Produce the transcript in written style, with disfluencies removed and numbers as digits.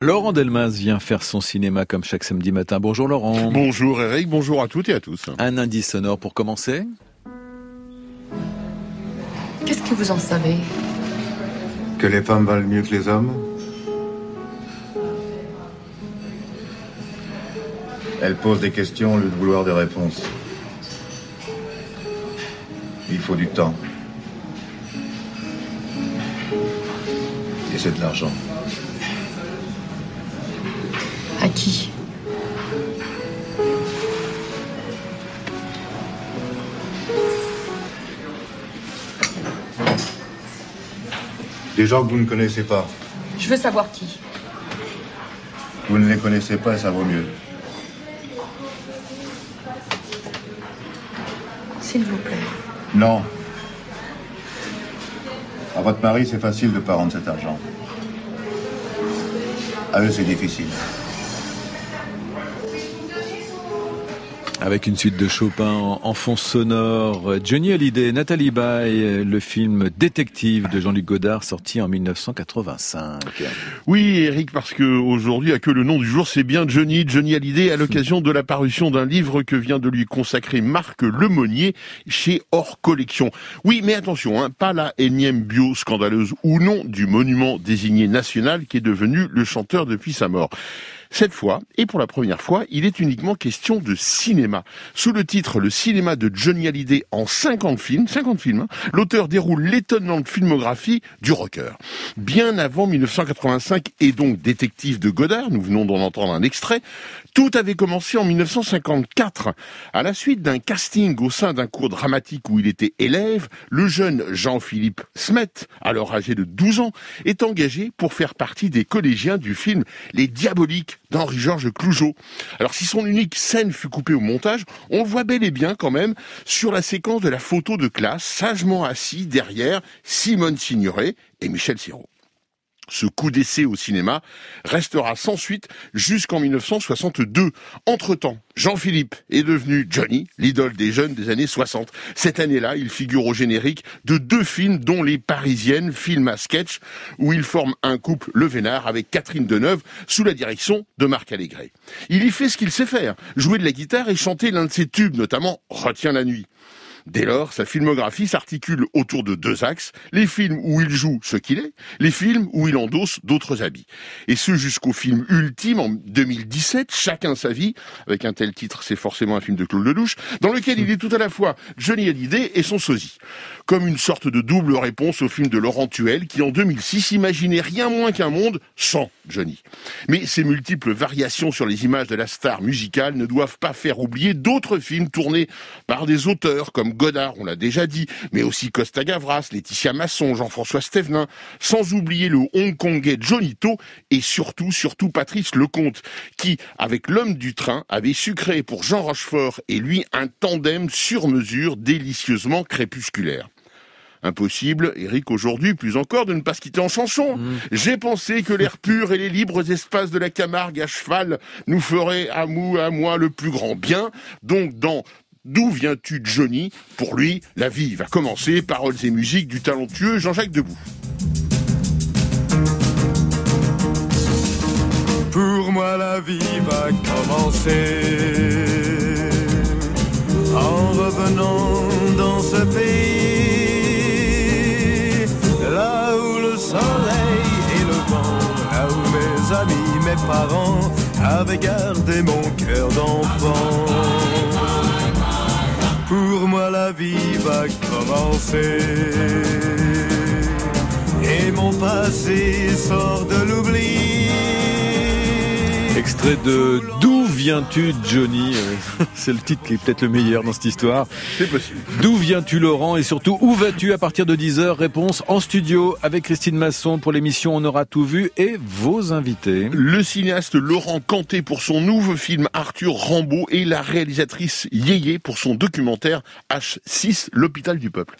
Laurent Delmas vient faire son cinéma comme chaque samedi matin. Bonjour Laurent. Bonjour Eric, bonjour à toutes et à tous. Un indice sonore pour commencer. Qu'est-ce que vous en savez? Que les femmes valent mieux que les hommes? Elles posent des questions au lieu de vouloir des réponses. Il faut du temps. Et c'est de l'argent. À qui? Des gens que vous ne connaissez pas. Je veux savoir qui. Vous ne les connaissez pas et ça vaut mieux. S'il vous plaît. Non. À votre mari, c'est facile de ne pas rendre cet argent. À eux, c'est difficile. Avec une suite de Chopin en fond sonore, Johnny Hallyday, Nathalie Baye, le film Détective de Jean-Luc Godard sorti en 1985. Oui Eric, parce que aujourd'hui, à que le nom du jour, c'est bien Johnny Hallyday, à l'occasion de la parution d'un livre que vient de lui consacrer Marc Lemonnier chez Hors Collection. Oui, mais attention, pas la énième bio scandaleuse ou non du monument désigné national qui est devenu le chanteur depuis sa mort. Cette fois, et pour la première fois, il est uniquement question de cinéma. Sous le titre « Le cinéma de Johnny Hallyday en 50 films, l'auteur déroule l'étonnante filmographie du rocker. Bien avant 1985 et donc Détective de Godard, nous venons d'en entendre un extrait, tout avait commencé en 1954. À la suite d'un casting au sein d'un cours dramatique où il était élève, le jeune Jean-Philippe Smet, alors âgé de 12 ans, est engagé pour faire partie des collégiens du film Les Diaboliques d'Henri-Georges Clouzot. Alors si son unique scène fut coupée au montage, on le voit bel et bien quand même sur la séquence de la photo de classe, sagement assis derrière Simone Signoret et Michel Serrault. Ce coup d'essai au cinéma restera sans suite jusqu'en 1962. Entre-temps, Jean-Philippe est devenu Johnny, l'idole des jeunes des années 60. Cette année-là, il figure au générique de 2 films, dont Les Parisiennes, film à sketch, où il forme un couple Le Vénard avec Catherine Deneuve, sous la direction de Marc Allégret. Il y fait ce qu'il sait faire, jouer de la guitare et chanter l'un de ses tubes, notamment Retiens la nuit. Dès lors, sa filmographie s'articule autour de 2 axes, les films où il joue ce qu'il est, les films où il endosse d'autres habits. Et ce jusqu'au film ultime en 2017, Chacun sa vie, avec un tel titre, c'est forcément un film de Claude Lelouch, dans lequel il est tout à la fois Johnny Hallyday et son sosie. Comme une sorte de double réponse au film de Laurent Tuel, qui en 2006 imaginait rien moins qu'un monde sans Johnny. Mais ces multiples variations sur les images de la star musicale ne doivent pas faire oublier d'autres films tournés par des auteurs comme Godard, on l'a déjà dit, mais aussi Costa Gavras, Laetitia Masson, Jean-François Stévenin, sans oublier le hongkongais Johnny To et surtout Patrice Lecomte, qui, avec L'Homme du train, avait su créer pour Jean Rochefort et lui un tandem sur mesure délicieusement crépusculaire. Impossible, Eric, aujourd'hui, plus encore, de ne pas se quitter en chanson. J'ai pensé que l'air pur et les libres espaces de la Camargue à cheval nous feraient à moi le plus grand bien. Donc, dans D'où viens-tu, Johnny? Pour lui, la vie va commencer. Paroles et musique du talentueux Jean-Jacques Debout. Pour moi, la vie va commencer en revenant dans ce pays, là où le soleil et le vent, là où mes amis, mes parents avaient gardé mon cœur d'enfant. Pour moi la vie va commencer et mon passé sort de l'oubli. Extrait de D'où viens-tu, Johnny? C'est le titre qui est peut-être le meilleur dans cette histoire. C'est possible. D'où viens-tu, Laurent? Et surtout, où vas-tu à partir de 10h? Réponse en studio avec Christine Masson pour l'émission On aura tout vu et vos invités. Le cinéaste Laurent Canté pour son nouveau film Arthur Rimbaud et la réalisatrice Yéyé pour son documentaire H6, l'hôpital du peuple.